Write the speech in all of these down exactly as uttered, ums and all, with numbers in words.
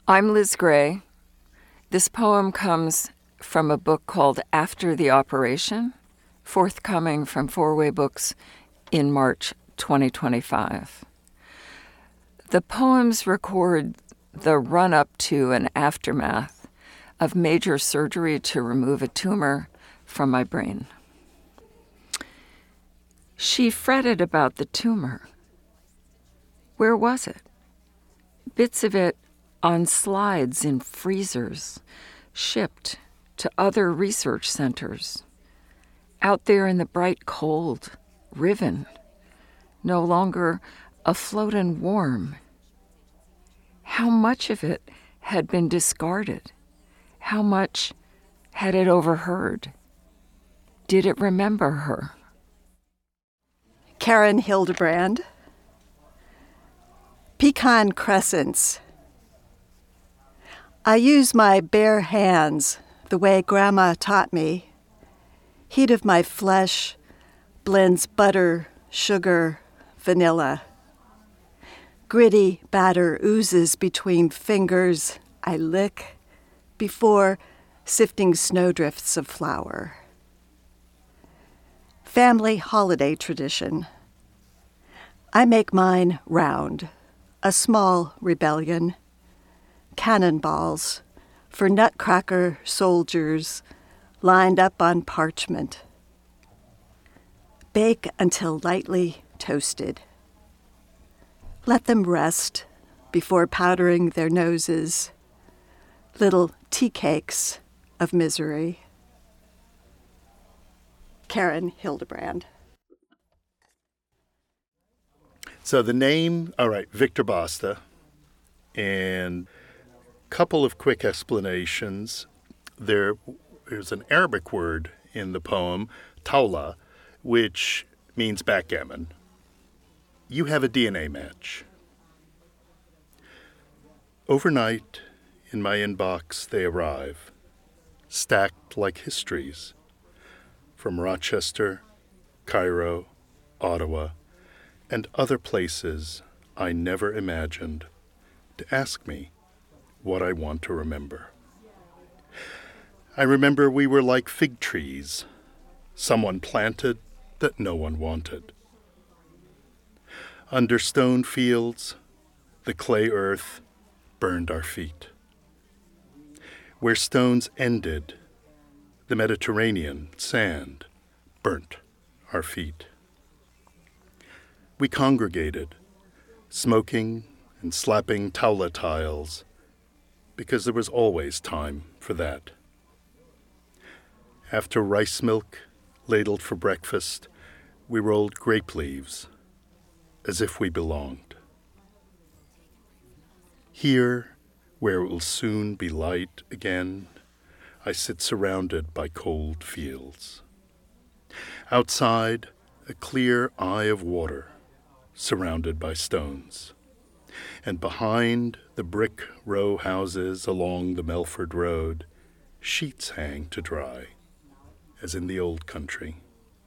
I'm Liz Gray. This poem comes from a book called After the Operation, forthcoming from Four Way Books in March twenty twenty-five. The poems record the run-up to and aftermath of major surgery to remove a tumor from my brain. She fretted about the tumor. Where was it? Bits of it on slides in freezers, shipped to other research centers. Out there in the bright cold, riven, no longer afloat and warm. How much of it had been discarded? How much had it overheard? Did it remember her? Karen Hildebrand. Pecan crescents. I use my bare hands the way Grandma taught me. Heat of my flesh blends butter, sugar, vanilla. Gritty batter oozes between fingers I lick before sifting snowdrifts of flour. Family holiday tradition. I make mine round, a small rebellion. Cannonballs for nutcracker soldiers lined up on parchment. Bake until lightly toasted. Let them rest before powdering their noses. Little tea cakes of misery. Karen Hildebrand. So the name, all right, Victor Basta, and a couple of quick explanations. There, there's an Arabic word in the poem, tawla, which means backgammon. You have a D N A match. Overnight, in my inbox, they arrive, stacked like histories, from Rochester, Cairo, Ottawa, and other places I never imagined, to ask me what I want to remember. I remember we were like fig trees, someone planted that no one wanted. Under stone fields, the clay earth burned our feet. Where stones ended, the Mediterranean sand burnt our feet. We congregated, smoking and slapping tawla tiles, because there was always time for that. After rice milk ladled for breakfast, we rolled grape leaves, as if we belonged. Here, where it will soon be light again, I sit surrounded by cold fields. Outside, a clear eye of water, surrounded by stones. And behind the brick row houses along the Melford Road, sheets hang to dry, as in the old country.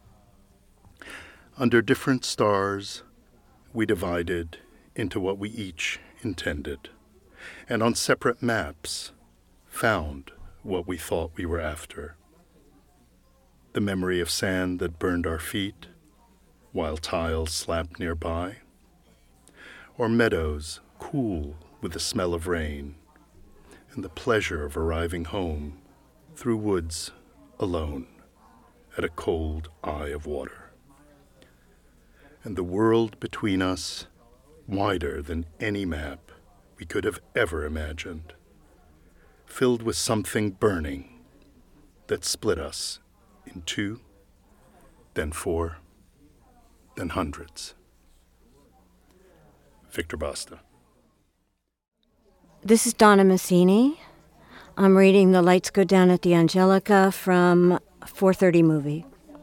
Under different stars, we divided into what we each intended, and on separate maps found what we thought we were after. The memory of sand that burned our feet, while tiles slapped nearby, or meadows cool with the smell of rain, and the pleasure of arriving home through woods alone at a cold eye of water. And the world between us wider than any map we could have ever imagined, filled with something burning that split us in two, then four, then hundreds. Victor Basta. This is Donna Massini. I'm reading The Lights Go Down at the Angelica from four thirty movie.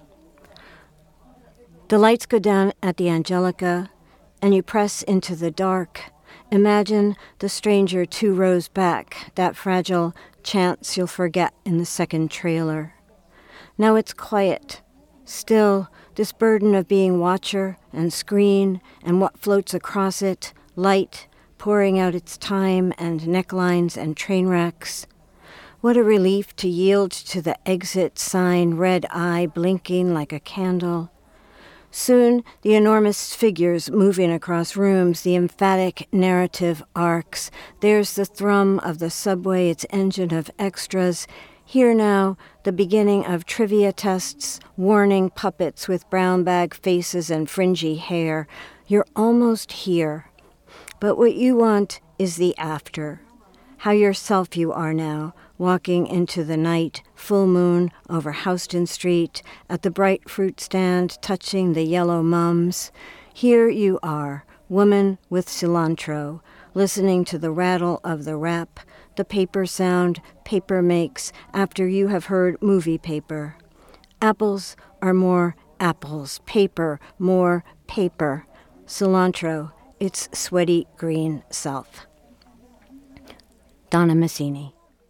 The lights go down at the Angelica, and you press into the dark. Imagine the stranger two rows back, that fragile chance you'll forget in the second trailer. Now it's quiet. Still, this burden of being watcher and screen and what floats across it, light, pouring out its time and necklines and train wrecks. What a relief to yield to the exit sign, red eye blinking like a candle. Soon, the enormous figures moving across rooms, the emphatic narrative arcs. There's the thrum of the subway, its engine of extras. Here now, the beginning of trivia tests, warning puppets with brown bag faces and fringy hair. You're almost here. But what you want is the after. How yourself you are now, walking into the night, full moon over Houston Street, at the bright fruit stand, touching the yellow mums. Here you are, woman with cilantro, listening to the rattle of the wrap, the paper sound paper makes after you have heard movie paper. Apples are more apples, paper, more paper. Cilantro, its sweaty green self. Donna Massini.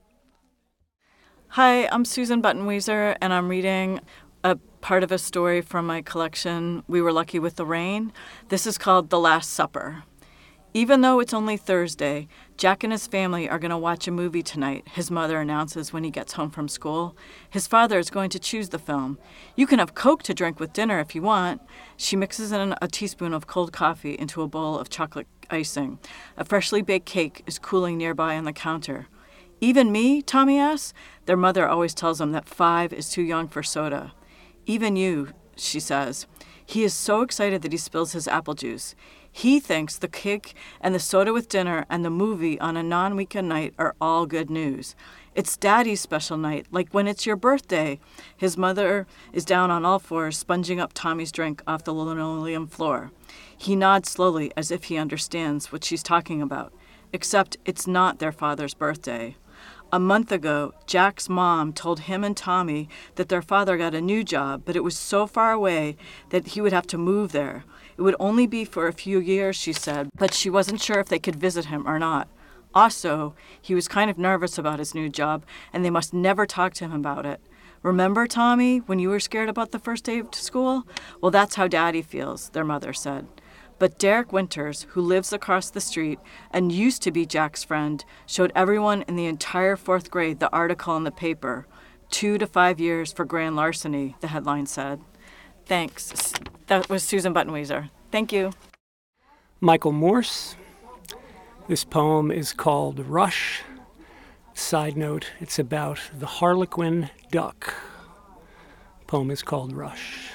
Hi, I'm Susan Buttonwieser, and I'm reading a part of a story from my collection, We Were Lucky with the Rain. This is called The Last Supper. Even though it's only Thursday, Jack and his family are going to watch a movie tonight, his mother announces when he gets home from school. His father is going to choose the film. You can have Coke to drink with dinner if you want. She mixes in a teaspoon of cold coffee into a bowl of chocolate icing. A freshly baked cake is cooling nearby on the counter. Even me, Tommy asks. Their mother always tells them that five is too young for soda. Even you, she says. He is so excited that he spills his apple juice. He thinks the cake and the soda with dinner and the movie on a non-weekend night are all good news. It's Daddy's special night, like when it's your birthday. His mother is down on all fours, sponging up Tommy's drink off the linoleum floor. He nods slowly as if he understands what she's talking about, except it's not their father's birthday. A month ago, Jack's mom told him and Tommy that their father got a new job, but it was so far away that he would have to move there. It would only be for a few years, she said, but she wasn't sure if they could visit him or not. Also, he was kind of nervous about his new job, and they must never talk to him about it. Remember, Tommy, when you were scared about the first day to school? Well, that's how Daddy feels, their mother said. But Derek Winters, who lives across the street and used to be Jack's friend, showed everyone in the entire fourth grade the article in the paper. Two to five years for grand larceny, the headline said. Thanks. That was Susan Buttonwieser. Thank you. Michael Morse. This poem is called Rush. Side note, it's about the harlequin duck. The poem is called Rush.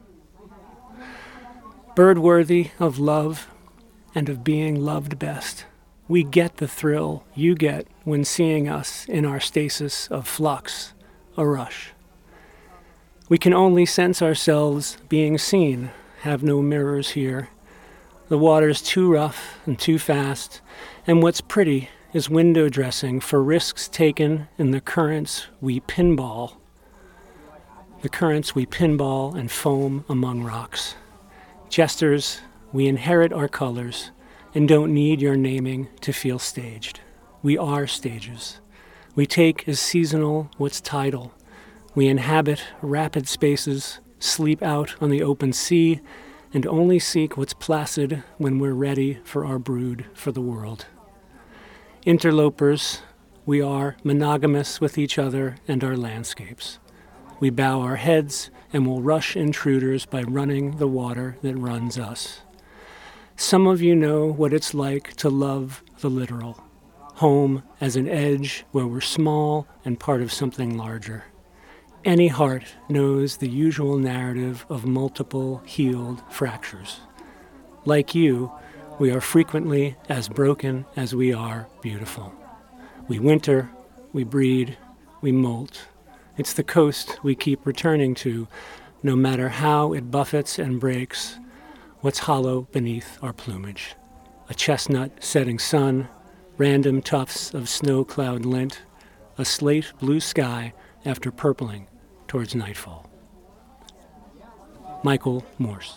Bird worthy of love and of being loved best, we get the thrill you get when seeing us in our stasis of flux, a rush. We can only sense ourselves being seen, have no mirrors here. The water's too rough and too fast, and what's pretty is window dressing for risks taken in the currents we pinball. The currents we pinball and foam among rocks. Jesters, we inherit our colors and don't need your naming to feel staged. We are stages. We take as seasonal what's tidal. We inhabit rapid spaces, sleep out on the open sea, and only seek what's placid when we're ready for our brood for the world. Interlopers, we are monogamous with each other and our landscapes. We bow our heads and will rush intruders by running the water that runs us. Some of you know what it's like to love the literal, home as an edge where we're small and part of something larger. Any heart knows the usual narrative of multiple healed fractures. Like you, we are frequently as broken as we are beautiful. We winter, we breed, we molt. It's the coast we keep returning to, no matter how it buffets and breaks what's hollow beneath our plumage. A chestnut setting sun, random tufts of snow cloud lint, a slate blue sky after purpling towards nightfall. Michael Morse.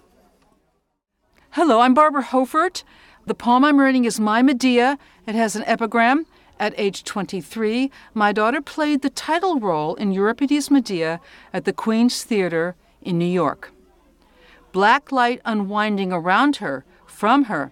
Hello, I'm Barbara Hofert. The poem I'm reading is My Medea. It has an epigram. At age twenty-three, my daughter played the title role in Euripides' Medea at the Queen's Theatre in New York. Black light unwinding around her, from her,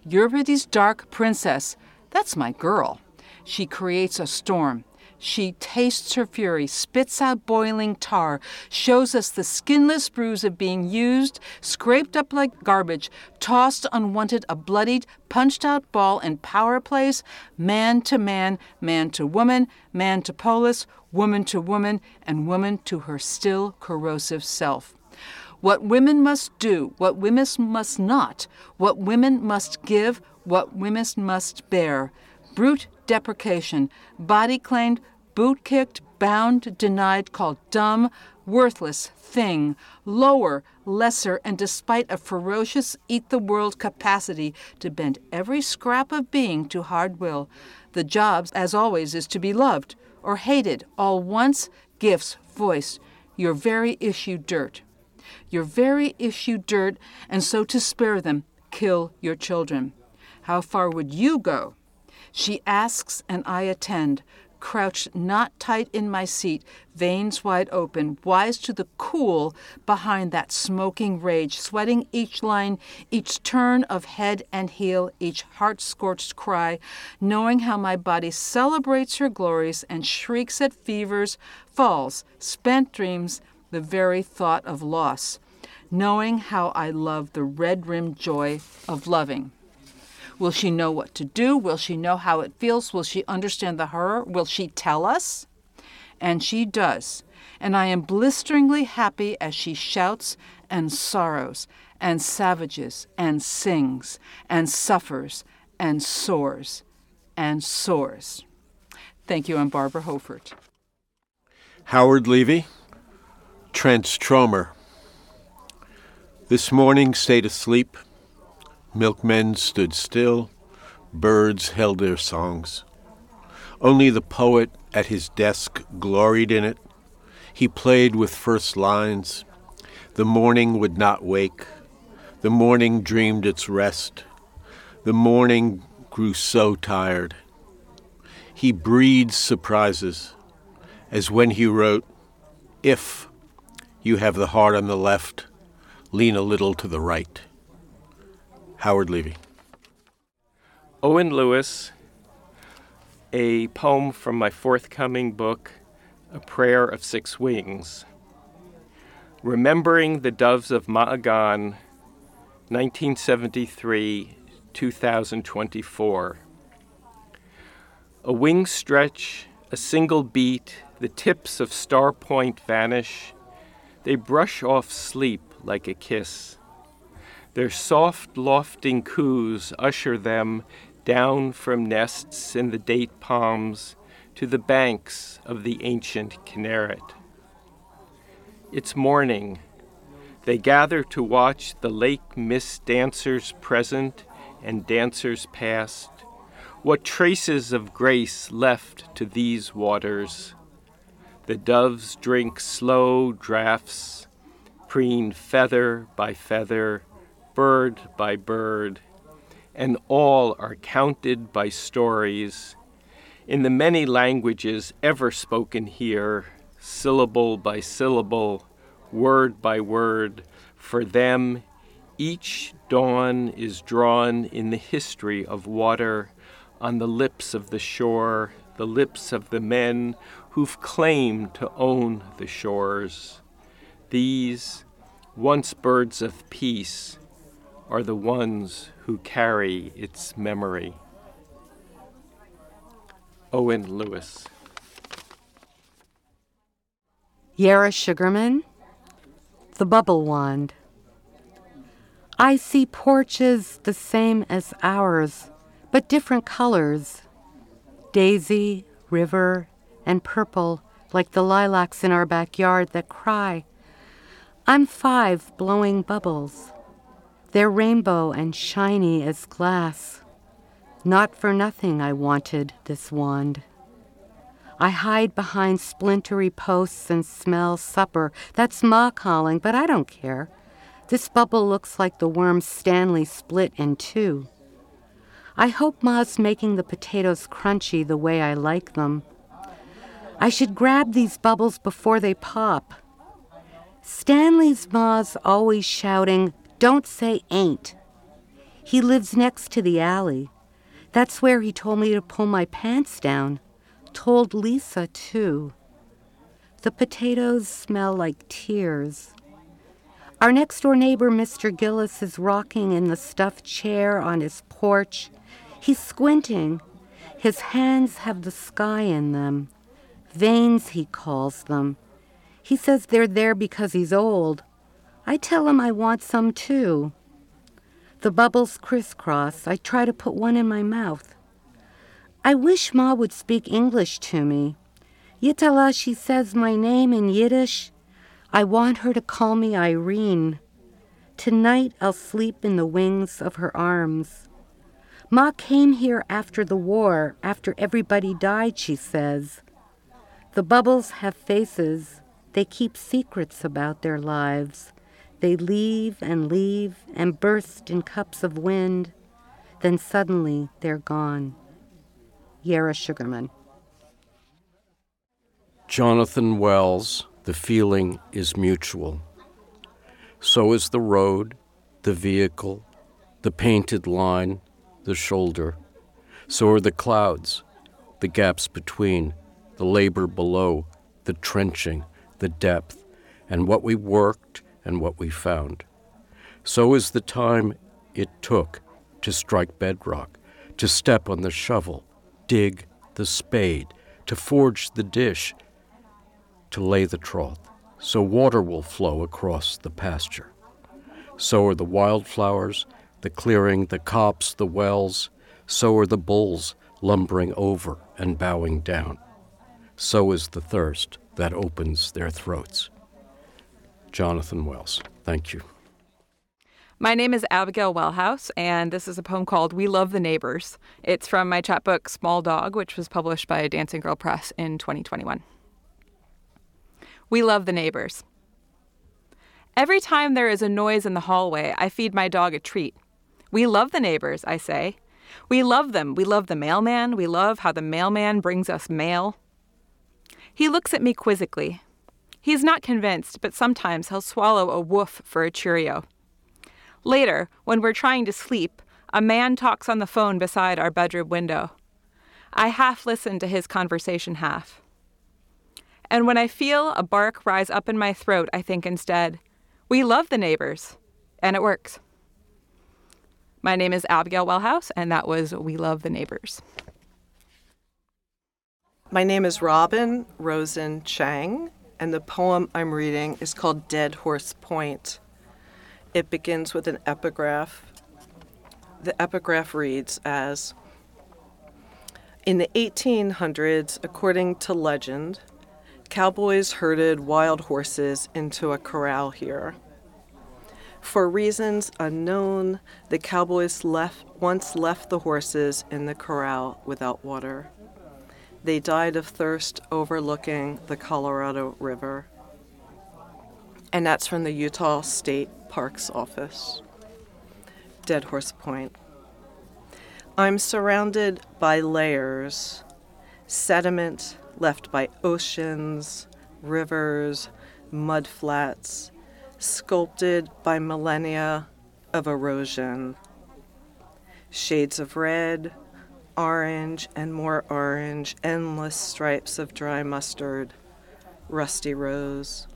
Euripides' dark princess. That's my girl. She creates a storm. She tastes her fury, spits out boiling tar, shows us the skinless bruise of being used, scraped up like garbage, tossed unwanted, a bloodied, punched-out ball in power plays, man to man, man to woman, man to polis, woman to woman, and woman to her still corrosive self. What women must do, what women must not, what women must give, what women must bear. Brute deprecation, body claimed, boot kicked, bound, denied, called dumb, worthless thing, lower, lesser, and despite a ferocious eat-the-world capacity to bend every scrap of being to hard will, the job, as always, is to be loved or hated, all once, gifts, voice, your very issue dirt. Your very issue dirt, and so to spare them, kill your children. How far would you go? She asks, and I attend, crouched not tight in my seat, veins wide open, wise to the cool behind that smoking rage, sweating each line, each turn of head and heel, each heart-scorched cry, knowing how my body celebrates her glories and shrieks at fevers, falls, spent dreams, the very thought of loss, knowing how I love the red-rimmed joy of loving. Will she know what to do? Will she know how it feels? Will she understand the horror? Will she tell us? And she does. And I am blisteringly happy as she shouts and sorrows and savages and sings and suffers and soars and soars. Thank you. I'm Barbara Hofert. Howard Levy, Trent Stromer. This morning stayed asleep. Milkmen stood still, birds held their songs. Only the poet at his desk gloried in it. He played with first lines. The morning would not wake. The morning dreamed its rest. The morning grew so tired. He breeds surprises, as when he wrote, "If you have the heart on the left, lean a little to the right." Howard Levy. Owen Lewis, a poem from my forthcoming book, A Prayer of Six Wings. Remembering the Doves of Ma'agan, nineteen seventy-three to twenty twenty-four. A wing stretch, a single beat, the tips of Star Point vanish. They brush off sleep like a kiss. Their soft, lofting coos usher them down from nests in the date palms to the banks of the ancient Kinneret. It's morning. They gather to watch the lake miss dancers present and dancers past. What traces of grace left to these waters? The doves drink slow draughts, preen feather by feather, bird by bird, and all are counted by stories in the many languages ever spoken here, syllable by syllable, word by word. For them, each dawn is drawn in the history of water on the lips of the shore, the lips of the men who've claimed to own the shores. These, once birds of peace, are the ones who carry its memory. Owen Lewis. Yara Sugarman, The Bubble Wand. I see porches the same as ours, but different colors. Daisy, river, and purple, like the lilacs in our backyard that cry. I'm five blowing bubbles. They're rainbow and shiny as glass. Not for nothing I wanted this wand. I hide behind splintery posts and smell supper. That's Ma calling, but I don't care. This bubble looks like the worm Stanley split in two. I hope Ma's making the potatoes crunchy the way I like them. I should grab these bubbles before they pop. Stanley's Ma's always shouting, "Don't say ain't." He lives next to the alley. That's where he told me to pull my pants down. Told Lisa, too. The potatoes smell like tears. Our next-door neighbor, Mister Gillis, is rocking in the stuffed chair on his porch. He's squinting. His hands have the sky in them. Veins, he calls them. He says they're there because he's old. I tell him I want some, too. The bubbles crisscross. I try to put one in my mouth. I wish Ma would speak English to me. Yitala, she says my name in Yiddish. I want her to call me Irene. Tonight I'll sleep in the wings of her arms. Ma came here after the war, after everybody died, she says. The bubbles have faces. They keep secrets about their lives. They leave and leave and burst in cups of wind. Then suddenly they're gone. Yara Sugarman. Jonathan Wells, the feeling is mutual. So is the road, the vehicle, the painted line, the shoulder. So are the clouds, the gaps between, the labor below, the trenching, the depth, and what we worked and what we found. So is the time it took to strike bedrock, to step on the shovel, dig the spade, to forge the dish, to lay the trough, so water will flow across the pasture. So are the wildflowers, the clearing, the copse, the wells. So are the bulls lumbering over and bowing down. So is the thirst that opens their throats. Jonathan Wells, thank you. My name is Abigail Wellhouse, and this is a poem called We Love the Neighbors. It's from my chapbook Small Dog, which was published by Dancing Girl Press in twenty twenty-one. We love the neighbors. Every time there is a noise in the hallway, I feed my dog a treat. We love the neighbors, I say. We love them. We love the mailman. We love how the mailman brings us mail. He looks at me quizzically. He's not convinced, but sometimes he'll swallow a woof for a Cheerio. Later, when we're trying to sleep, a man talks on the phone beside our bedroom window. I half listen to his conversation half. And when I feel a bark rise up in my throat, I think instead, we love the neighbors, and it works. My name is Abigail Wellhouse, and that was We Love the Neighbors. My name is Robin Rosen Chang, and the poem I'm reading is called Dead Horse Point. It begins with an epigraph. The epigraph reads as, in the eighteen hundreds, according to legend, cowboys herded wild horses into a corral here. For reasons unknown, the cowboys left, once left the horses in the corral without water. They died of thirst overlooking the Colorado River. And that's from the Utah State Parks Office. Dead Horse Point. I'm surrounded by layers, sediment left by oceans, rivers, mudflats, sculpted by millennia of erosion. Shades of red, orange, and more orange, endless stripes of dry mustard, rusty rose.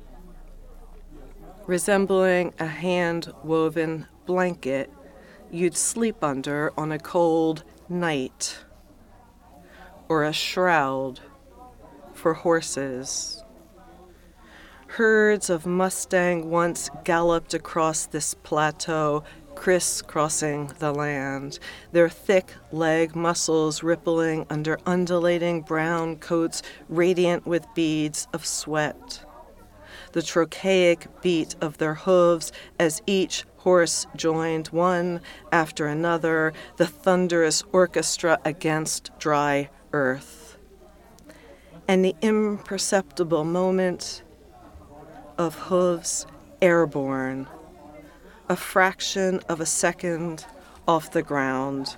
Resembling a hand-woven blanket you'd sleep under on a cold night, or a shroud for horses. Herds of Mustang once galloped across this plateau, crisscrossing the land, their thick leg muscles rippling under undulating brown coats radiant with beads of sweat. The trochaic beat of their hooves as each horse joined one after another, the thunderous orchestra against dry earth. And the imperceptible moment of hooves airborne, a fraction of a second off the ground.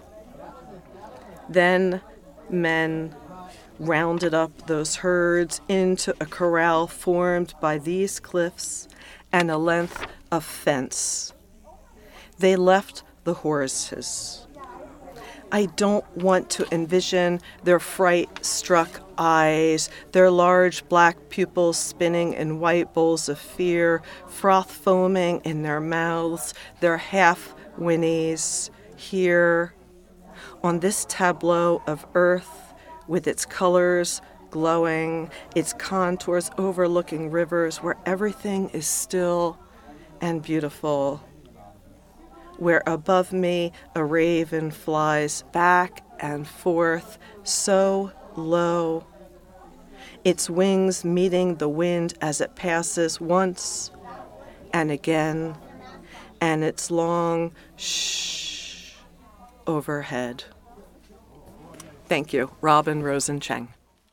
Then men rounded up those herds into a corral formed by these cliffs and a length of fence. They left the horses. I don't want to envision their fright-struck eyes, their large black pupils spinning in white bowls of fear, froth foaming in their mouths, their half-whinnies here on this tableau of earth with its colors glowing, its contours overlooking rivers where everything is still and beautiful, where above me a raven flies back and forth so low, its wings meeting the wind as it passes once and again, and its long shh overhead. Thank you. Robin Rosen Cheng.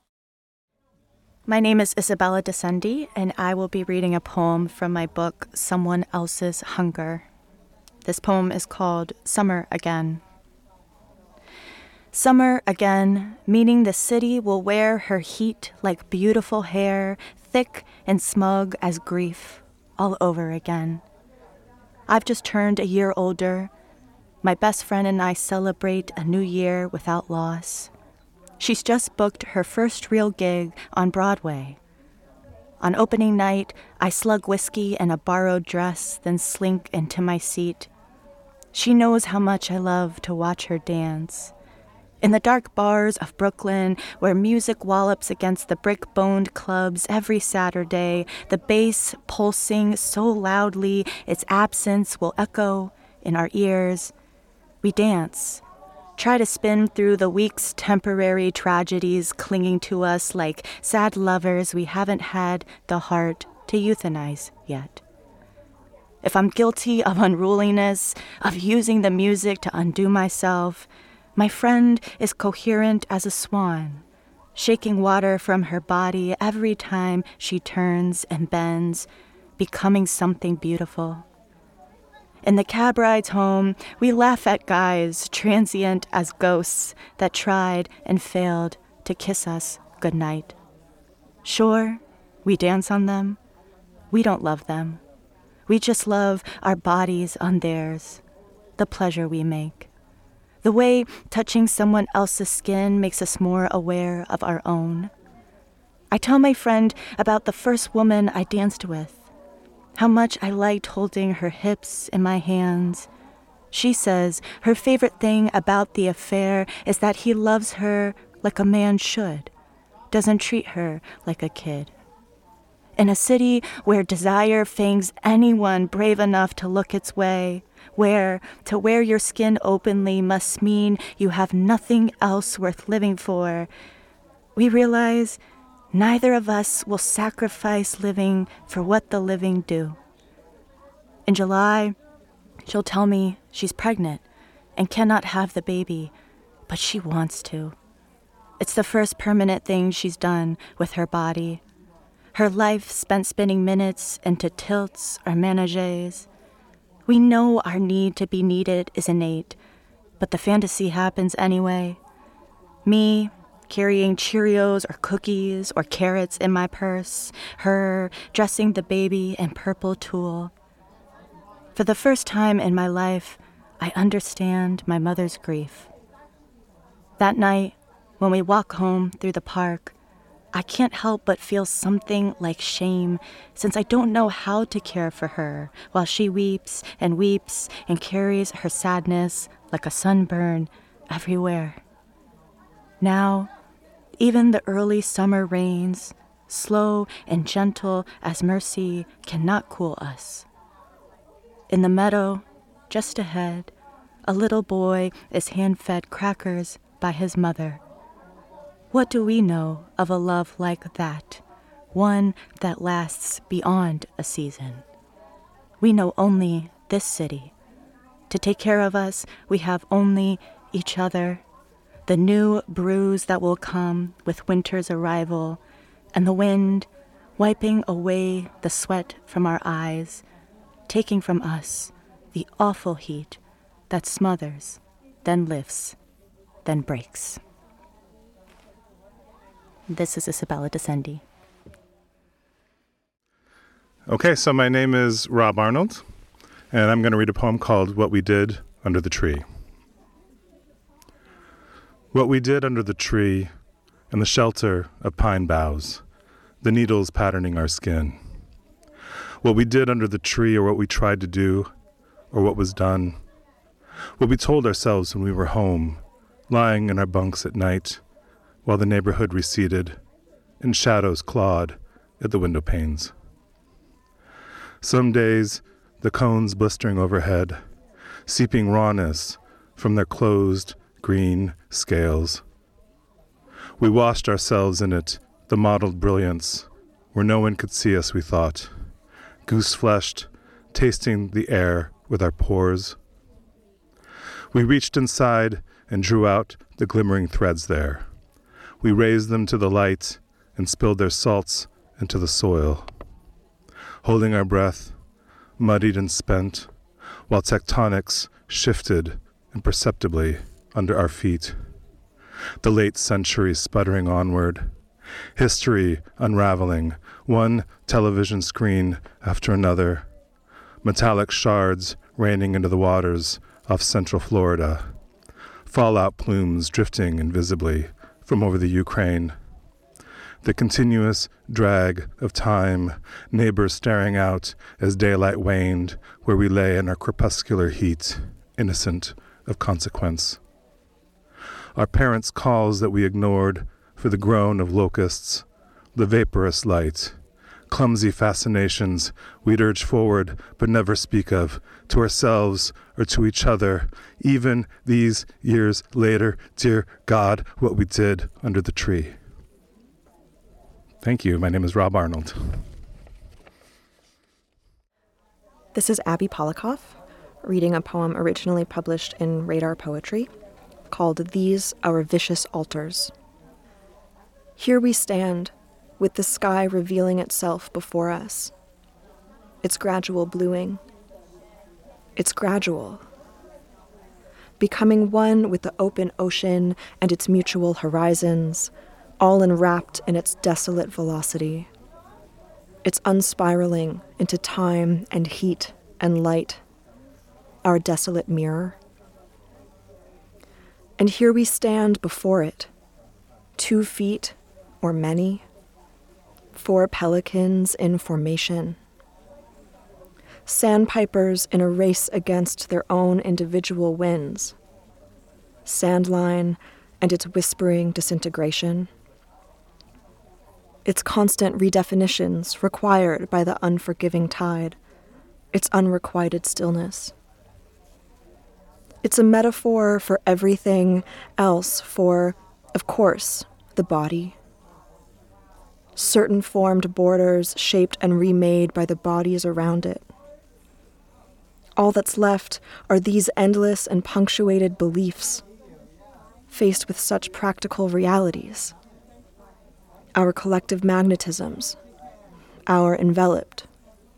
My name is Isabella Descendi, and I will be reading a poem from my book, Someone Else's Hunger. This poem is called Summer Again. Summer again, meaning the city will wear her heat like beautiful hair, thick and smug as grief, all over again. I've just turned a year older. My best friend and I celebrate a new year without loss. She's just booked her first real gig on Broadway. On opening night, I slug whiskey in a borrowed dress, then slink into my seat. She knows how much I love to watch her dance. In the dark bars of Brooklyn, where music wallops against the brick-boned clubs every Saturday, the bass pulsing so loudly its absence will echo in our ears, we dance. Try to spin through the week's temporary tragedies clinging to us like sad lovers we haven't had the heart to euthanize yet. If I'm guilty of unruliness, of using the music to undo myself, my friend is coherent as a swan, shaking water from her body every time she turns and bends, becoming something beautiful. In the cab rides home, we laugh at guys, transient as ghosts, that tried and failed to kiss us goodnight. Sure, we dance on them. We don't love them. We just love our bodies on theirs, the pleasure we make. The way touching someone else's skin makes us more aware of our own. I tell my friend about the first woman I danced with, how much I liked holding her hips in my hands. She says her favorite thing about the affair is that he loves her like a man should, doesn't treat her like a kid. In a city where desire fangs anyone brave enough to look its way, where to wear your skin openly must mean you have nothing else worth living for, we realize neither of us will sacrifice living for what the living do. In July, she'll tell me she's pregnant and cannot have the baby, but she wants to. It's the first permanent thing she's done with her body. Her life spent spinning minutes into tilts or ménages. We know our need to be needed is innate, but the fantasy happens anyway. Me, carrying Cheerios or cookies or carrots in my purse, her dressing the baby in purple tulle. For the first time in my life, I understand my mother's grief. That night, when we walk home through the park, I can't help but feel something like shame, since I don't know how to care for her while she weeps and weeps and carries her sadness like a sunburn everywhere. Now, even the early summer rains, slow and gentle as mercy, cannot cool us. In the meadow, just ahead, a little boy is hand-fed crackers by his mother. What do we know of a love like that, one that lasts beyond a season? We know only this city. To take care of us, we have only each other, the new bruise that will come with winter's arrival, and the wind wiping away the sweat from our eyes, taking from us the awful heat that smothers, then lifts, then breaks. This is Isabella Descendi. Okay, so my name is Rob Arnold, and I'm going to read a poem called What We Did under the tree. What we did under the tree, in the shelter of pine boughs, the needles patterning our skin. What we did under the tree, or what we tried to do, or what was done. What we told ourselves when we were home, lying in our bunks at night, while the neighborhood receded, and shadows clawed at the window panes. Some days, the cones blistering overhead, seeping rawness from their closed green scales. We washed ourselves in it, the mottled brilliance, where no one could see us, we thought, goose-fleshed, tasting the air with our pores. We reached inside and drew out the glimmering threads there. We raised them to the light and spilled their salts into the soil, holding our breath, muddied and spent, while tectonics shifted imperceptibly under our feet. The late century sputtering onward, history unraveling, one television screen after another, metallic shards raining into the waters off central Florida, fallout plumes drifting invisibly from over the Ukraine. The continuous drag of time, neighbors staring out as daylight waned, where we lay in our crepuscular heat, innocent of consequence. Our parents' calls that we ignored for the groan of locusts, the vaporous light, clumsy fascinations we'd urge forward but never speak of, to ourselves or to each other, even these years later, dear God, what we did under the tree. Thank you. My name is Rob Arnold. This is Abby Polikoff, reading a poem originally published in Radar Poetry called These Our Vicious Altars. Here we stand, with the sky revealing itself before us. Its gradual bluing. It's gradual. Becoming one with the open ocean and its mutual horizons, all enwrapped in its desolate velocity. It's unspiraling into time and heat and light, our desolate mirror. And here we stand before it, two feet or many, four pelicans in formation, sandpipers in a race against their own individual winds, sandline and its whispering disintegration, its constant redefinitions required by the unforgiving tide, its unrequited stillness. It's a metaphor for everything else, for, of course, the body. Certain formed borders shaped and remade by the bodies around it. All that's left are these endless and punctuated beliefs, faced with such practical realities. Our collective magnetisms, our enveloped.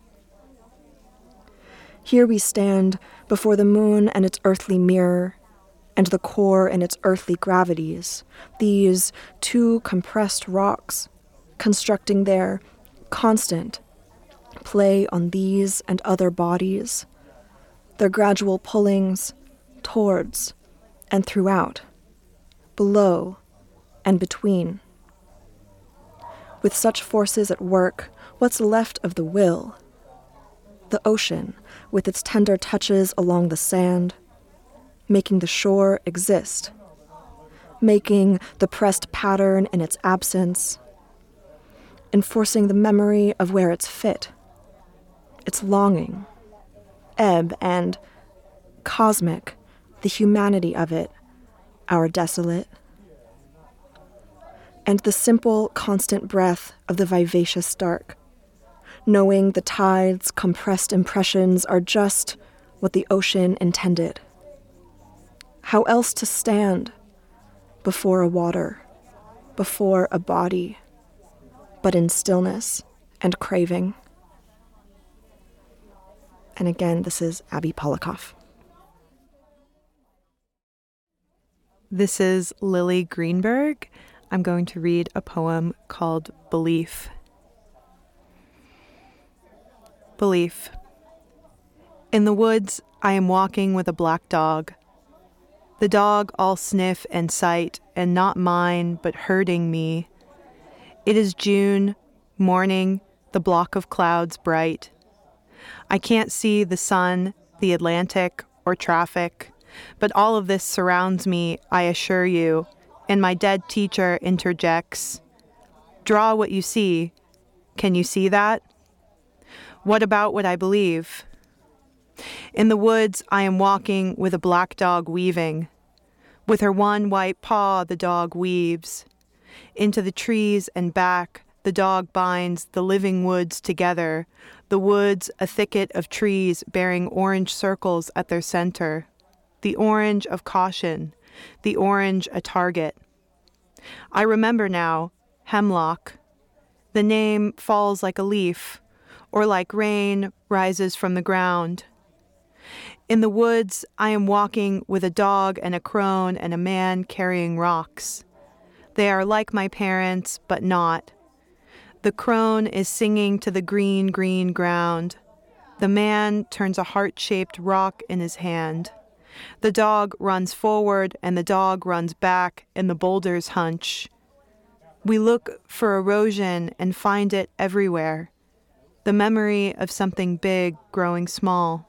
Here we stand before the moon and its earthly mirror, and the core and its earthly gravities, these two compressed rocks, constructing their constant play on these and other bodies, their gradual pullings towards and throughout, below and between. With such forces at work, what's left of the will? The ocean, with its tender touches along the sand, making the shore exist, making the pressed pattern in its absence, enforcing the memory of where it's fit, its longing, ebb and cosmic, the humanity of it, our desolate, and the simple, constant breath of the vivacious dark, knowing the tide's compressed impressions are just what the ocean intended. How else to stand before a water, before a body, but in stillness and craving? And again, this is Abby Polikoff. This is Lily Greenberg. I'm going to read a poem called Belief. Belief. In the woods, I am walking with a black dog. The dog all sniff and sight, and not mine, but hurting me. It is June, morning, the block of clouds bright. I can't see the sun, the Atlantic, or traffic, but all of this surrounds me, I assure you, and my dead teacher interjects. Draw what you see. Can you see that? What about what I believe? In the woods, I am walking with a black dog weaving. With her one white paw, the dog weaves. Into the trees and back, the dog binds the living woods together, the woods a thicket of trees bearing orange circles at their center, the orange of caution, the orange a target. I remember now, hemlock. The name falls like a leaf, or like rain rises from the ground. In the woods, I am walking with a dog and a crone and a man carrying rocks. They are like my parents, but not. The crone is singing to the green, green ground. The man turns a heart-shaped rock in his hand. The dog runs forward, and the dog runs back, and the boulders hunch. We look for erosion and find it everywhere. The memory of something big growing small.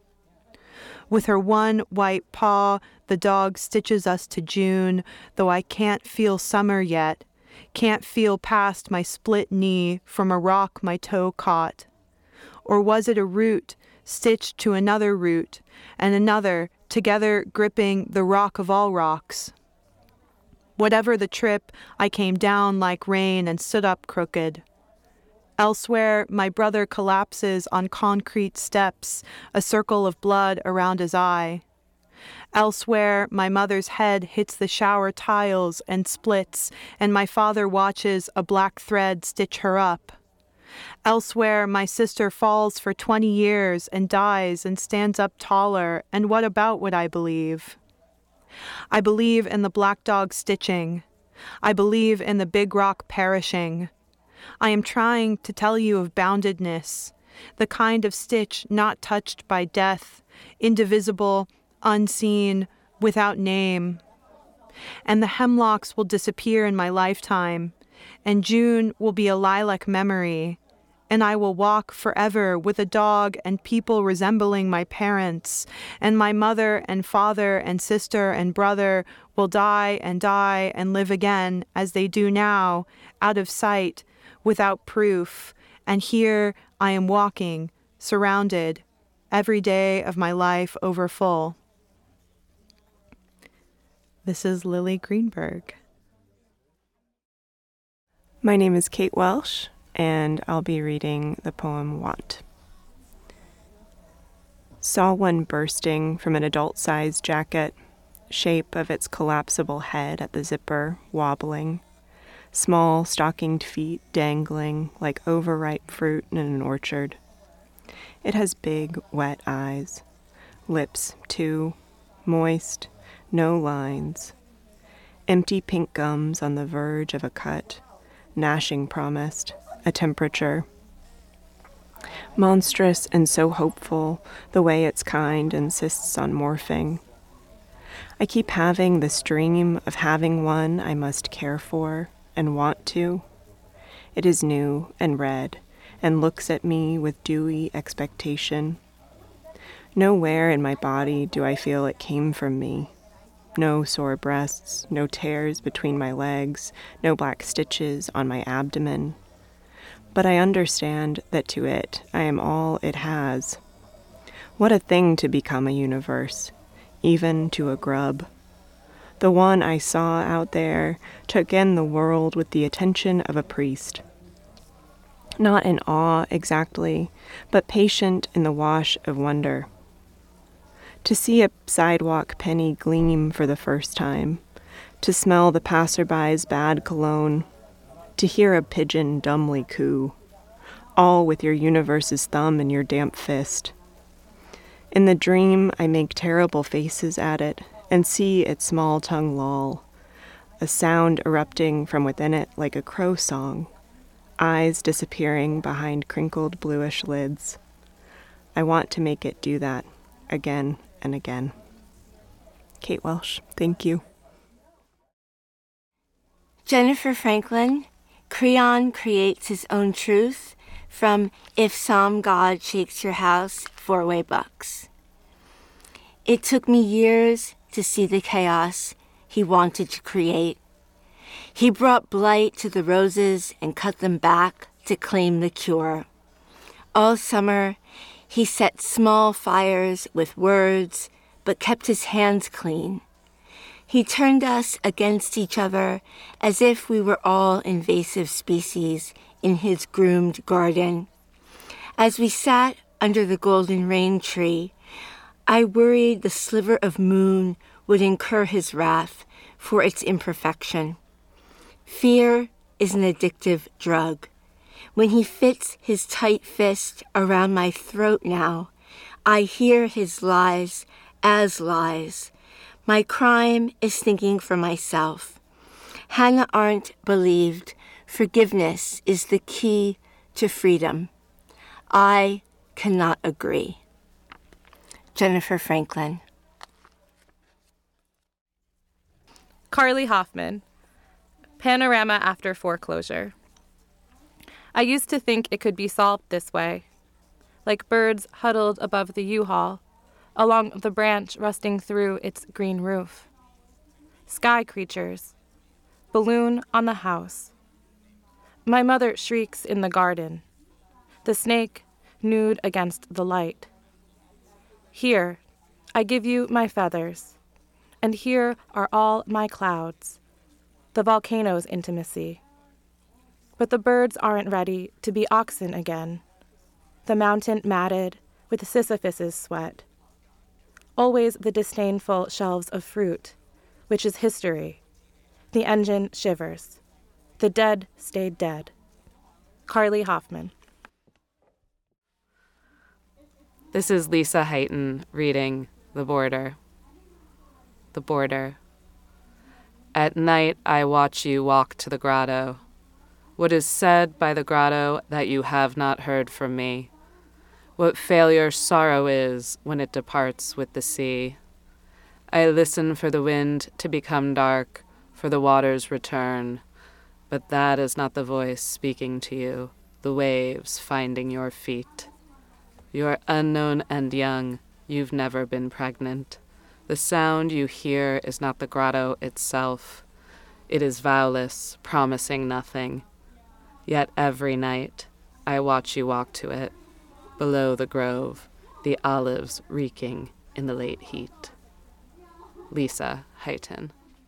With her one white paw, the dog stitches us to June, though I can't feel summer yet, can't feel past my split knee from a rock my toe caught. Or was it a root stitched to another root, and another, together gripping the rock of all rocks? Whatever the trip, I came down like rain and stood up crooked. Elsewhere, my brother collapses on concrete steps, a circle of blood around his eye. Elsewhere, my mother's head hits the shower tiles and splits, and my father watches a black thread stitch her up. Elsewhere, my sister falls for twenty years and dies and stands up taller, and what about what I believe? I believe in the black dog stitching. I believe in the big rock perishing. I am trying to tell you of boundedness, the kind of stitch not touched by death, indivisible, unseen, without name. And the hemlocks will disappear in my lifetime, and June will be a lilac memory, and I will walk forever with a dog and people resembling my parents, and my mother and father and sister and brother will die and die and live again as they do now, out of sight, without proof, and here I am walking, surrounded, every day of my life over full. This is Lily Greenberg. My name is Kate Welsh, and I'll be reading the poem Want. Saw one bursting from an adult-sized jacket, shape of its collapsible head at the zipper wobbling, small stockinged feet dangling like overripe fruit in an orchard. It has big, wet eyes, lips, too, moist, no lines, empty pink gums on the verge of a cut, gnashing promised, a temperature. Monstrous and so hopeful, the way its kind insists on morphing. I keep having this dream of having one I must care for and want to. It is new and red and looks at me with dewy expectation. Nowhere in my body do I feel it came from me. No sore breasts, no tears between my legs, no black stitches on my abdomen. But I understand that to it I am all it has. What a thing to become a universe, even to a grub. The one I saw out there took in the world with the attention of a priest. Not in awe exactly, but patient in the wash of wonder. To see a sidewalk penny gleam for the first time, to smell the passerby's bad cologne, to hear a pigeon dumbly coo, all with your universe's thumb in your damp fist. In the dream, I make terrible faces at it, and see its small tongue loll, a sound erupting from within it like a crow song, eyes disappearing behind crinkled bluish lids. I want to make it do that again and again. Kate Welsh, thank you. Jennifer Franklin, Creon creates his own truth from If Some God Shakes Your House, four-way bucks. It took me years to see the chaos he wanted to create. He brought blight to the roses and cut them back to claim the cure. All summer, he set small fires with words, but kept his hands clean. He turned us against each other as if we were all invasive species in his groomed garden. As we sat under the golden rain tree, I worried the sliver of moon would incur his wrath for its imperfection. Fear is an addictive drug. When he fits his tight fist around my throat now, I hear his lies as lies. My crime is thinking for myself. Hannah Arendt believed forgiveness is the key to freedom. I cannot agree. Jennifer Franklin. Carly Hoffman, Panorama After Foreclosure. I used to think it could be solved this way, like birds huddled above the U-Haul, along the branch rusting through its green roof. Sky creatures, balloon on the house. My mother shrieks in the garden, the snake nude against the light. Here, I give you my feathers, and here are all my clouds, the volcano's intimacy. But the birds aren't ready to be oxen again, the mountain matted with Sisyphus's sweat. Always the disdainful shelves of fruit, which is history. The engine shivers. The dead stayed dead. Carly Hoffman. This is Lisa Heighton reading The Border. The Border. At night I watch you walk to the grotto. What is said by the grotto that you have not heard from me? What failure sorrow is when it departs with the sea. I listen for the wind to become dark, for the water's return. But that is not the voice speaking to you, the waves finding your feet. You're unknown and young, you've never been pregnant. The sound you hear is not the grotto itself. It is vowless, promising nothing. Yet every night I watch you walk to it. Below the grove, the olives reeking in the late heat. Lisa Heighton.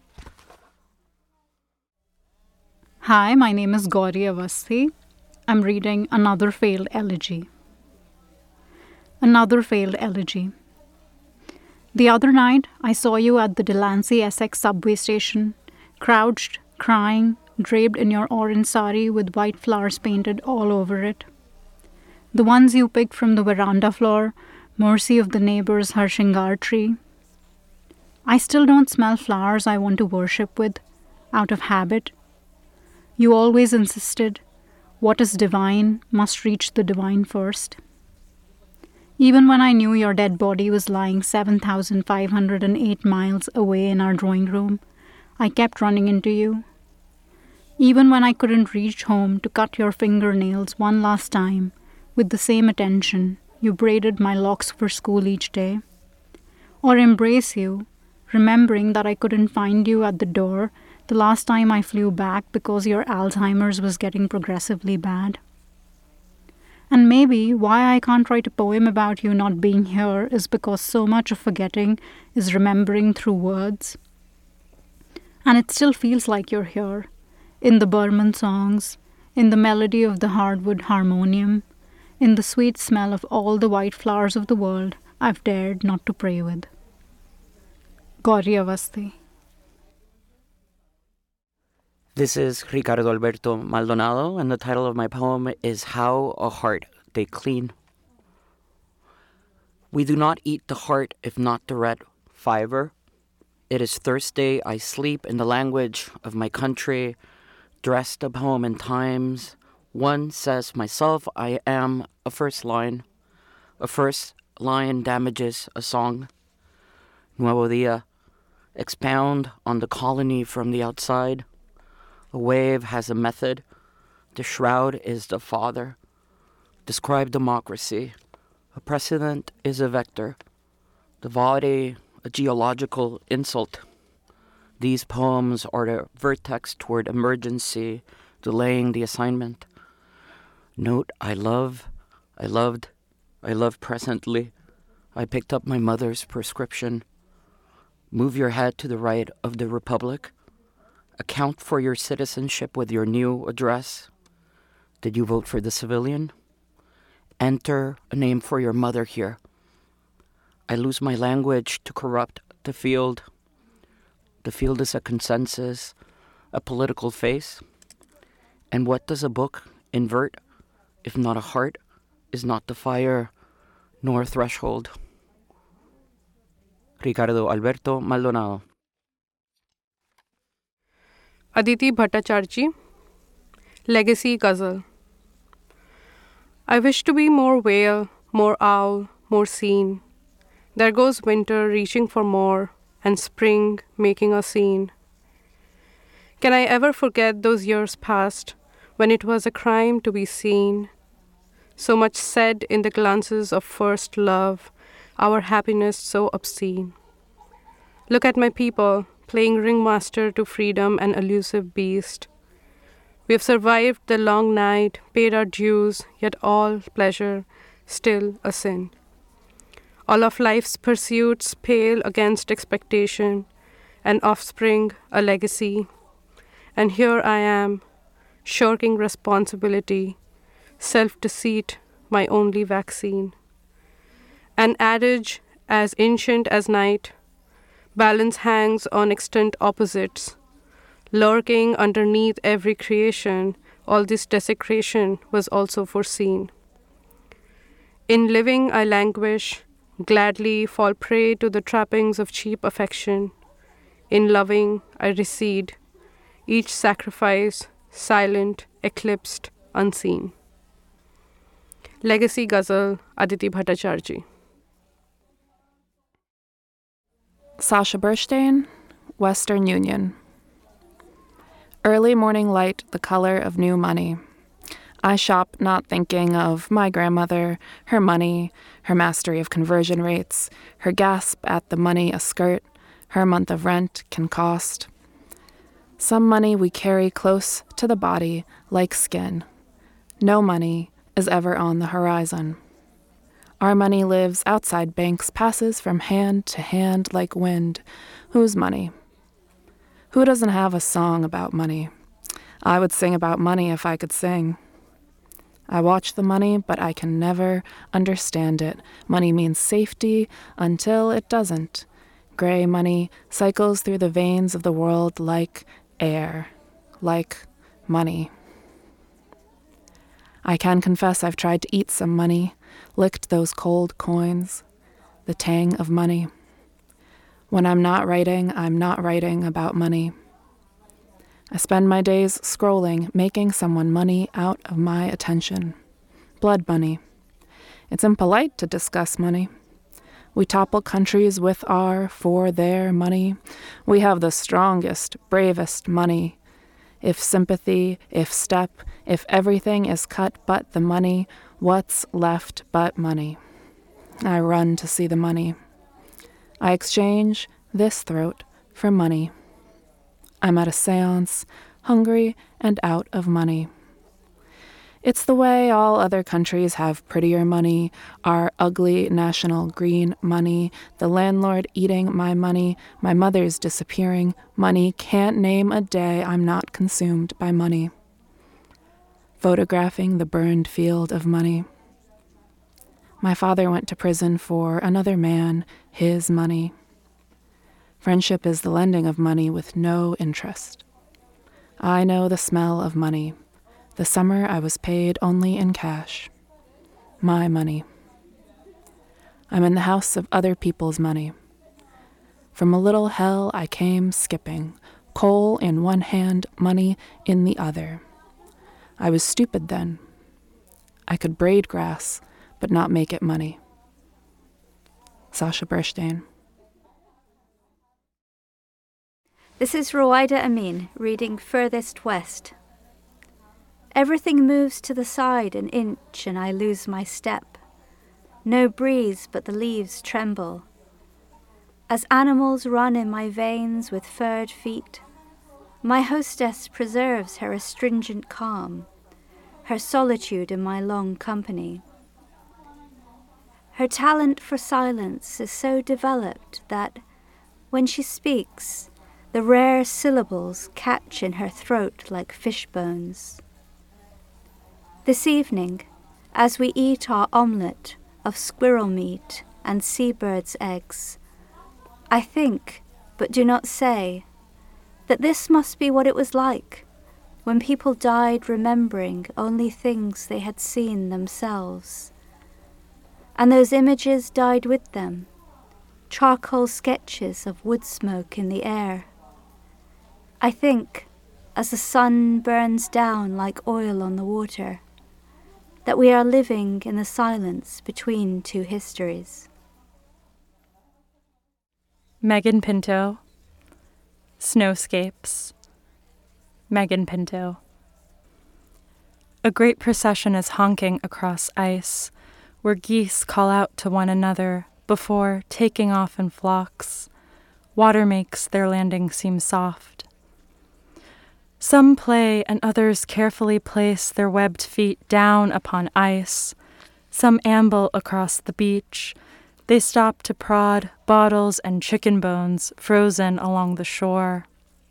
Hi, my name is Gauri Avasthi. I'm reading Another Failed Elegy. Another Failed Elegy. The other night, I saw you at the Delancey Essex subway station, crouched, crying, draped in your orange sari with white flowers painted all over it. The ones you picked from the veranda floor, mercy of the neighbor's Harshingar tree. I still don't smell flowers I want to worship with, out of habit. You always insisted, what is divine must reach the divine first. Even when I knew your dead body was lying seven thousand five hundred eight miles away in our drawing room, I kept running into you. Even when I couldn't reach home to cut your fingernails one last time, with the same attention, you braided my locks for school each day. Or embrace you, remembering that I couldn't find you at the door the last time I flew back because your Alzheimer's was getting progressively bad. And maybe why I can't write a poem about you not being here is because so much of forgetting is remembering through words. And it still feels like you're here, in the Burman songs, in the melody of the hardwood harmonium, in the sweet smell of all the white flowers of the world I've dared not to pray with. Gauri Avasthi. This is Ricardo Alberto Maldonado, and the title of my poem is How a Heart They Clean. We do not eat the heart if not the red fiber. It is Thursday, I sleep in the language of my country, dressed a poem in times. One says myself, I am a first line. A first line damages a song. Nuevo dia. Expound on the colony from the outside. A wave has a method. The shroud is the father. Describe democracy. A precedent is a vector. The body, a geological insult. These poems are the vertex toward emergency, delaying the assignment. Note, I love, I loved, I love presently. I picked up my mother's prescription. Move your head to the right of the Republic. Account for your citizenship with your new address. Did you vote for the civilian? Enter a name for your mother here. I lose my language to corrupt the field. The field is a consensus, a political face. And what does a book invert, if not a heart, is not the fire, nor a threshold. Ricardo Alberto Maldonado. Aditi Bhattacharjee, Legacy Ghazal. I wish to be more whale, more owl, more scene. There goes winter reaching for more, and spring making a scene. Can I ever forget those years past, when it was a crime to be seen? So much said in the glances of first love, our happiness so obscene. Look at my people, playing ringmaster to freedom and elusive beast. We have survived the long night, paid our dues, yet all pleasure, still a sin. All of life's pursuits pale against expectation, an offspring, a legacy. And here I am, shirking responsibility, self-deceit, my only vaccine. An adage as ancient as night, balance hangs on extant opposites. Lurking underneath every creation, all this desecration was also foreseen. In living I languish, gladly fall prey to the trappings of cheap affection. In loving I recede, each sacrifice, silent, eclipsed, unseen. Legacy Ghazal, Aditi Bhattacharjee. Sasha Burstein, Western Union. Early morning light, the color of new money. I shop not thinking of my grandmother, her money, her mastery of conversion rates, her gasp at the money a skirt, her month of rent can cost. Some money we carry close to the body like skin. No money is ever on the horizon. Our money lives outside banks, passes from hand to hand like wind. Whose money? Who doesn't have a song about money? I would sing about money if I could sing. I watch the money, but I can never understand it. Money means safety until it doesn't. Gray money cycles through the veins of the world like air, like money. I can confess I've tried to eat some money, licked those cold coins, the tang of money. When I'm not writing, I'm not writing about money. I spend my days scrolling, making someone money out of my attention. Blood money. It's impolite to discuss money. We topple countries with our, for their money. We have the strongest, bravest money. If sympathy, if step, if everything is cut but the money, what's left but money? I run to see the money. I exchange this throat for money. I'm at a seance, hungry and out of money. It's the way all other countries have prettier money, our ugly national green money, the landlord eating my money, my mother's disappearing money, can't name a day I'm not consumed by money. Photographing the burned field of money. My father went to prison for another man, his money. Friendship is the lending of money with no interest. I know the smell of money. The summer I was paid only in cash. My money. I'm in the house of other people's money. From a little hell I came skipping, coal in one hand, money in the other. I was stupid then. I could braid grass, but not make it money. Sasha Burstein. This is Ruwaida Amin reading Furthest West. Everything moves to the side an inch and I lose my step. No breeze but the leaves tremble. As animals run in my veins with furred feet, my hostess preserves her astringent calm, her solitude in my long company. Her talent for silence is so developed that, when she speaks, the rare syllables catch in her throat like fish bones. This evening, as we eat our omelette of squirrel meat and seabirds' eggs, I think, but do not say, that this must be what it was like when people died remembering only things they had seen themselves. And those images died with them, charcoal sketches of wood smoke in the air. I think, as the sun burns down like oil on the water, that we are living in the silence between two histories. Megan Pinto, Snowscapes. Megan Pinto. A great procession is honking across ice, where geese call out to one another before taking off in flocks. Water makes their landing seem soft. Some play and others carefully place their webbed feet down upon ice. Some amble across the beach. They stop to prod bottles and chicken bones frozen along the shore.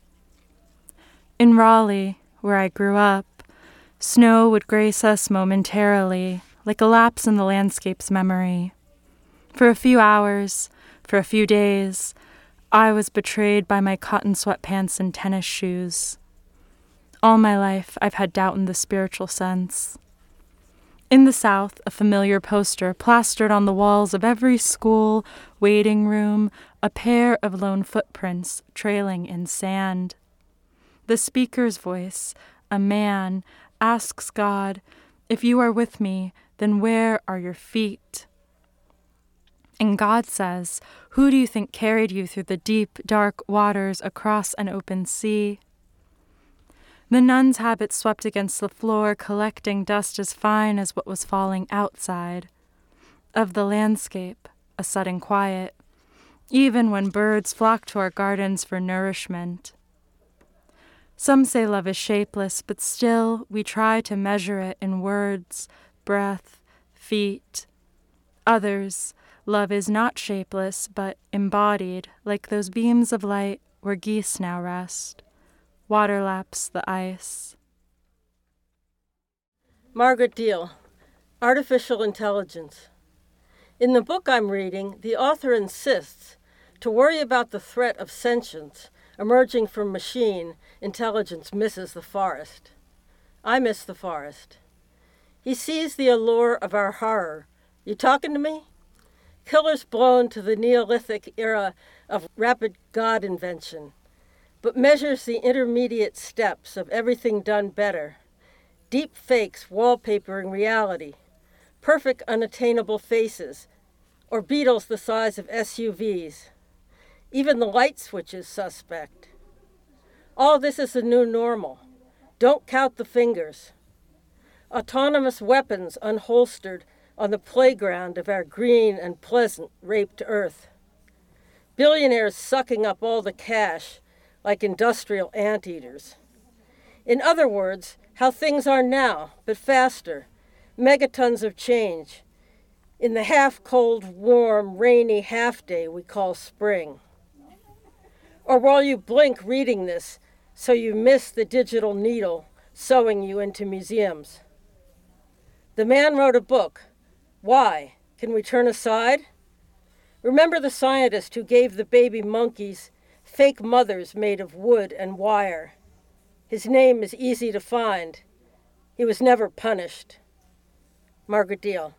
In Raleigh, where I grew up, snow would grace us momentarily, like a lapse in the landscape's memory. For a few hours, for a few days, I was betrayed by my cotton sweatpants and tennis shoes. All my life, I've had doubt in the spiritual sense. In the South, a familiar poster plastered on the walls of every school, waiting room, a pair of lone footprints trailing in sand. The speaker's voice, a man, asks God, "If you are with me, then where are your feet?" And God says, "Who do you think carried you through the deep, dark waters across an open sea?" The nun's habit swept against the floor, collecting dust as fine as what was falling outside. Of the landscape, a sudden quiet, even when birds flock to our gardens for nourishment. Some say love is shapeless, but still we try to measure it in words, breath, feet. Others, love is not shapeless, but embodied, like those beams of light where geese now rest. Water laps the ice. Margaret Deal, Artificial Intelligence. In the book I'm reading, the author insists to worry about the threat of sentience emerging from machine intelligence misses the forest. I miss the forest. He sees the allure of our horror. You talking to me? Killers blown to the Neolithic era of rapid God invention, but measures the intermediate steps of everything done better. Deep fakes wallpapering reality, perfect unattainable faces, or beetles the size of S U Vs. Even the light switch is suspect. All this is the new normal. Don't count the fingers. Autonomous weapons unholstered on the playground of our green and pleasant raped earth. Billionaires sucking up all the cash like industrial anteaters. In other words, how things are now, but faster. Megatons of change. In the half-cold, warm, rainy half-day we call spring. Or while you blink reading this, so you miss the digital needle sewing you into museums. The man wrote a book. Why? Can we turn aside? Remember the scientist who gave the baby monkeys fake mothers made of wood and wire. His name is easy to find. He was never punished. Margaret Deal.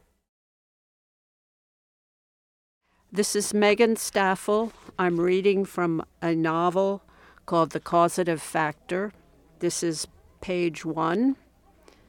This is Megan Staffel. I'm reading from a novel called The Causative Factor. This is page one.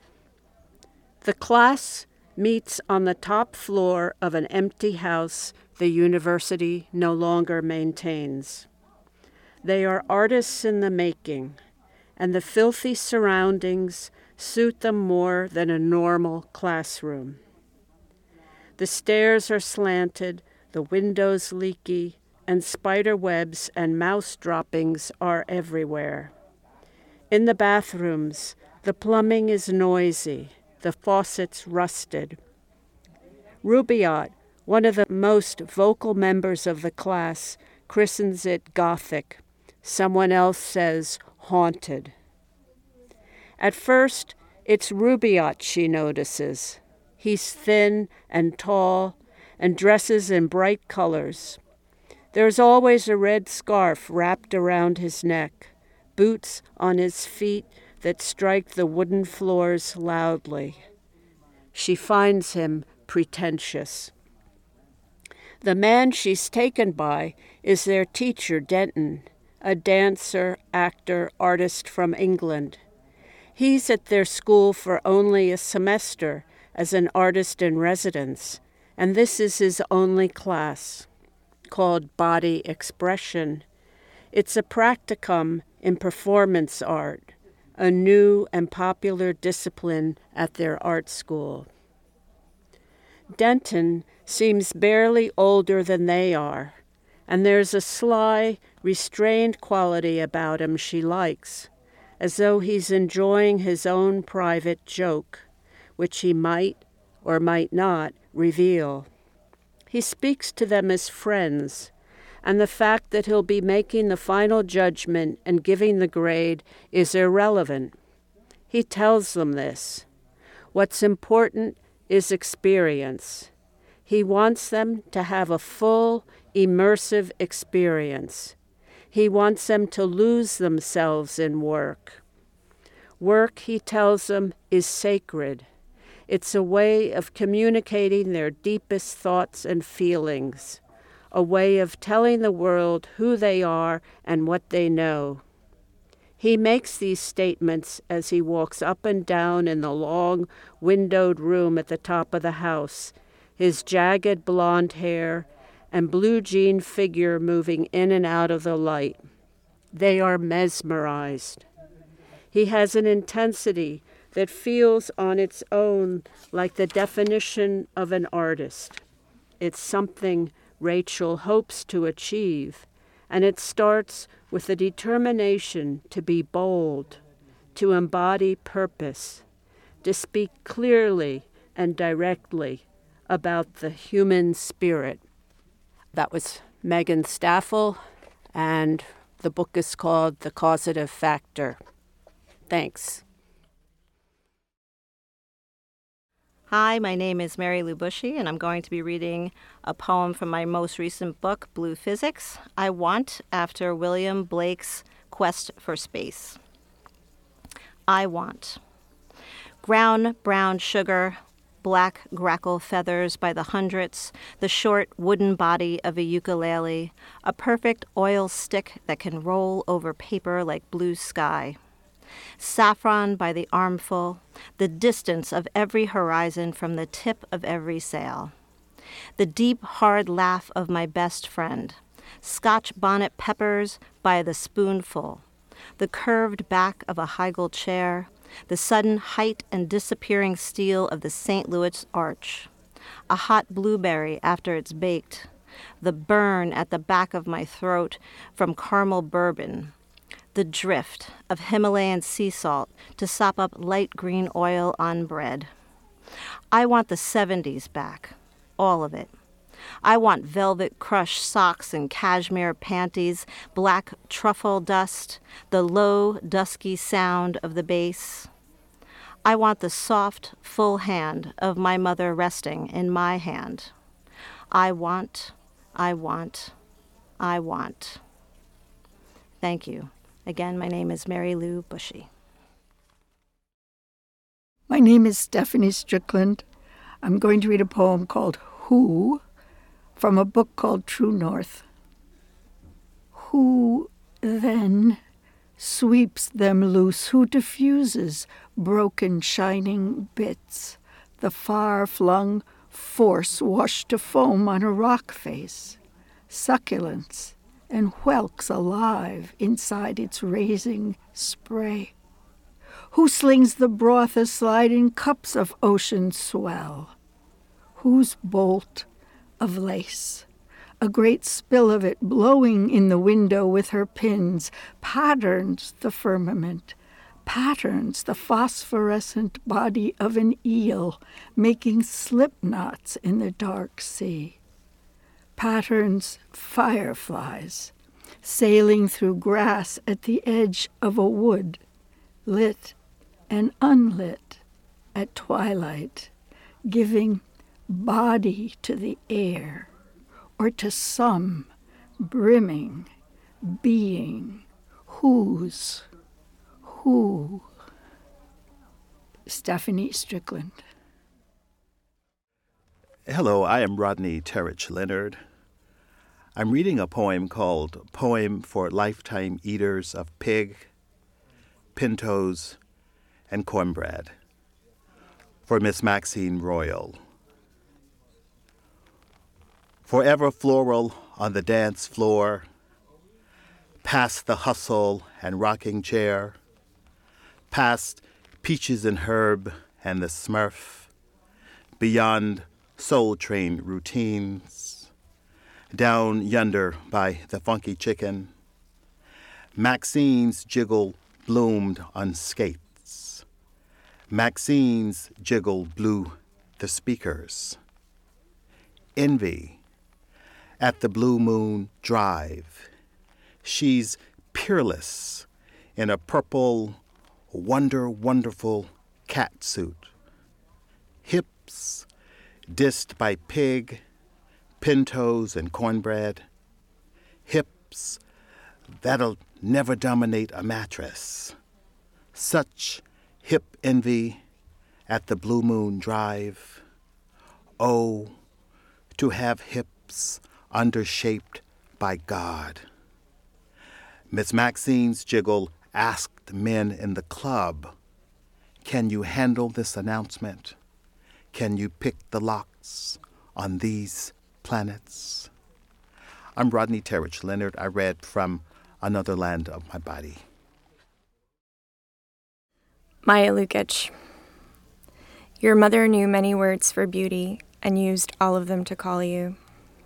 The class meets on the top floor of an empty house the university no longer maintains. They are artists in the making, and the filthy surroundings suit them more than a normal classroom. The stairs are slanted, the windows leaky, and spider webs and mouse droppings are everywhere. In the bathrooms, the plumbing is noisy, the faucets rusted. Rubaiyat, one of the most vocal members of the class, christens it Gothic. Someone else says haunted. At first, it's Rubaiyat she notices. He's thin and tall and dresses in bright colors. There's always a red scarf wrapped around his neck, boots on his feet that strike the wooden floors loudly. She finds him pretentious. The man she's taken by is their teacher, Denton, a dancer, actor, artist from England. He's at their school for only a semester as an artist in residence, and this is his only class, called Body Expression. It's a practicum in performance art, a new and popular discipline at their art school. Denton seems barely older than they are, and there's a sly, restrained quality about him she likes, as though he's enjoying his own private joke, which he might or might not reveal. He speaks to them as friends, and the fact that he'll be making the final judgment and giving the grade is irrelevant. He tells them this. What's important is experience. He wants them to have a full, immersive experience. He wants them to lose themselves in work. Work, he tells them, is sacred. It's a way of communicating their deepest thoughts and feelings, a way of telling the world who they are and what they know. He makes these statements as he walks up and down in the long, windowed room at the top of the house, his jagged blonde hair and blue jean figure moving in and out of the light. They are mesmerized. He has an intensity that feels on its own like the definition of an artist. It's something Rachel hopes to achieve, and it starts with the determination to be bold, to embody purpose, to speak clearly and directly about the human spirit. That was Megan Staffel, and the book is called The Causative Factor. Thanks. Hi, my name is Mary Lou Bushy, and I'm going to be reading a poem from my most recent book, Blue Physics, I Want, after William Blake's Quest for Space. I want. Ground brown sugar, black grackle feathers by the hundreds, the short wooden body of a ukulele, a perfect oil stick that can roll over paper like blue sky. Saffron by the armful, the distance of every horizon from the tip of every sail. The deep, hard laugh of my best friend. Scotch bonnet peppers by the spoonful. The curved back of a Heigl chair. The sudden height and disappearing steel of the Saint Louis Arch. A hot blueberry after it's baked. The burn at the back of my throat from caramel bourbon. The drift of Himalayan sea salt to sop up light green oil on bread. I want the seventies back, all of it. I want velvet crush socks and cashmere panties, black truffle dust, the low, dusky sound of the bass. I want the soft, full hand of my mother resting in my hand. I want, I want, I want. Thank you. Again, my name is Mary Lou Bushy. My name is Stephanie Strickland. I'm going to read a poem called Who from a book called True North. Who, then, sweeps them loose? Who diffuses broken, shining bits, the far-flung force washed to foam on a rock face, succulence and whelks alive inside its raising spray. Who slings the broth aside in cups of ocean swell? Whose bolt of lace, a great spill of it blowing in the window with her pins, patterns the firmament, patterns the phosphorescent body of an eel making slip knots in the dark sea, patterns fireflies sailing through grass at the edge of a wood, lit and unlit at twilight, giving body to the air, or to some brimming being whose, who. Stephanie Strickland. Hello, I am Rodney Terich Leonard. I'm reading a poem called Poem for Lifetime Eaters of Pig, Pintos, and Cornbread for Miss Maxine Royal. Forever floral on the dance floor, past the hustle and rocking chair, past peaches and herb and the Smurf, beyond Soul Train routines, down yonder by the funky chicken, Maxine's jiggle bloomed on skates. Maxine's jiggle blew the speakers. Envy at the Blue Moon Drive. She's peerless in a purple, wonder wonderful cat suit. Hips dissed by pig, pintos, and cornbread. Hips that'll never dominate a mattress. Such hip envy at the Blue Moon Drive. Oh, to have hips undershaped by God. Miss Maxine's jiggle asked men in the club, can you handle this announcement? Can you pick the locks on these planets? I'm Rodney Terich Leonard. I read from Another Land of My Body. Maya Lukic. Your mother knew many words for beauty and used all of them to call you.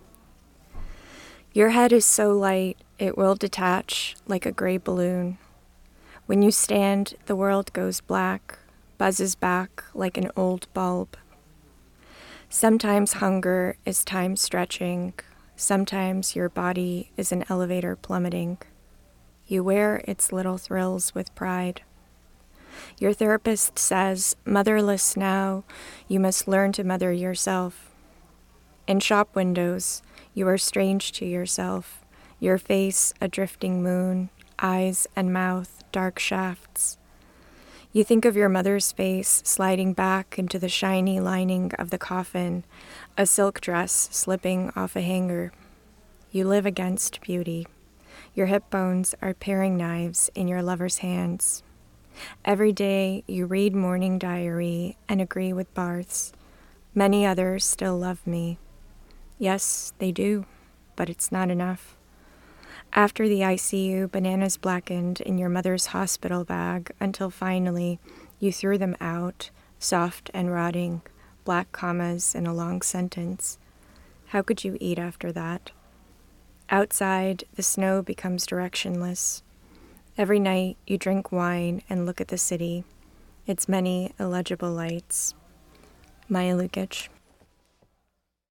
Your head is so light it will detach like a gray balloon. When you stand, the world goes black, buzzes back like an old bulb. Sometimes hunger is time stretching. Sometimes your body is an elevator plummeting. You wear its little thrills with pride. Your therapist says, motherless now, you must learn to mother yourself. In shop windows, you are strange to yourself, your face a drifting moon, eyes and mouth dark shafts. You think of your mother's face sliding back into the shiny lining of the coffin, a silk dress slipping off a hanger. You live against beauty. Your hip bones are paring knives in your lover's hands. Every day you read Morning Diary and agree with Barthes. Many others still love me. Yes, they do, but it's not enough. After the I C U, bananas blackened in your mother's hospital bag until finally you threw them out, soft and rotting, black commas in a long sentence. How could you eat after that? Outside, the snow becomes directionless. Every night you drink wine and look at the city, its many illegible lights. Maya Lukic.